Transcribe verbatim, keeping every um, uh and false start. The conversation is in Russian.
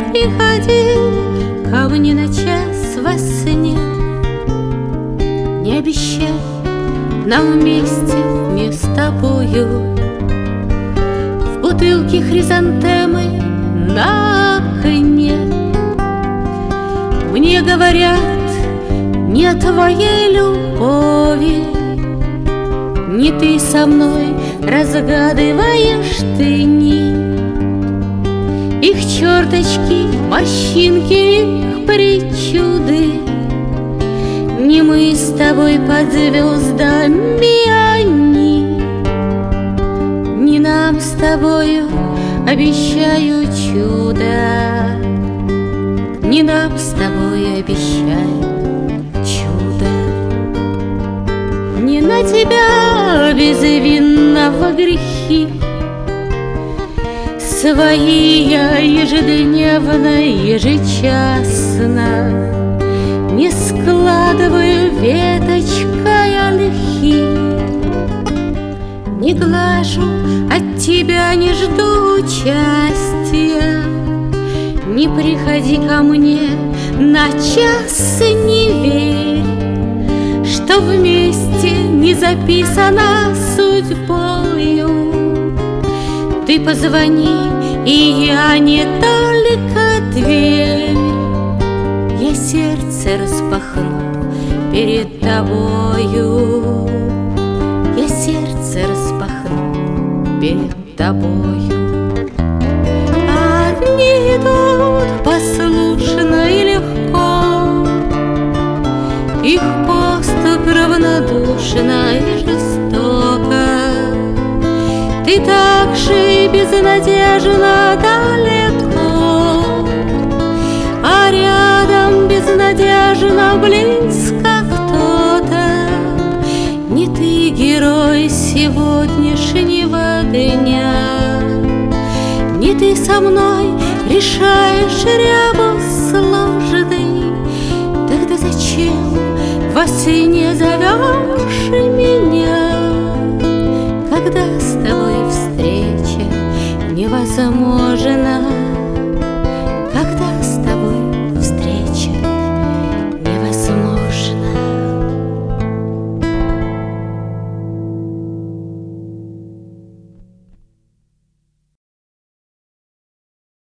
приходи ко мне на час во сне. Не обещай нам вместе не с тобою в бутылке хризантемы на окне. Мне говорят, не твоей любови, не ты со мной разгадываешь ты ни их черточки, морщинки, их причуды. Не мы с тобой под звездами они, не нам с тобою обещаю чудо, не нам с тобой обещаю чудо. Не на тебя безвинного грехи свои я ежедневно, ежечасно не складываю веточкой ольхи. Не глажу от тебя, не жду участия. Не приходи ко мне на час, не верь, что вместе не записано судьбою. Ты позвони, и я не только дверь, я сердце распахну перед тобою, я сердце распахну перед тобою. Одни идут послушно и легко, их поступь равнодушна и жестока. Ты так же и безнадежно далеко, а рядом безнадежно близко кто-то. Не ты герой сегодняшнего дня, не ты со мной решаешь ребус сложный. Тогда зачем во сне зовешь меня?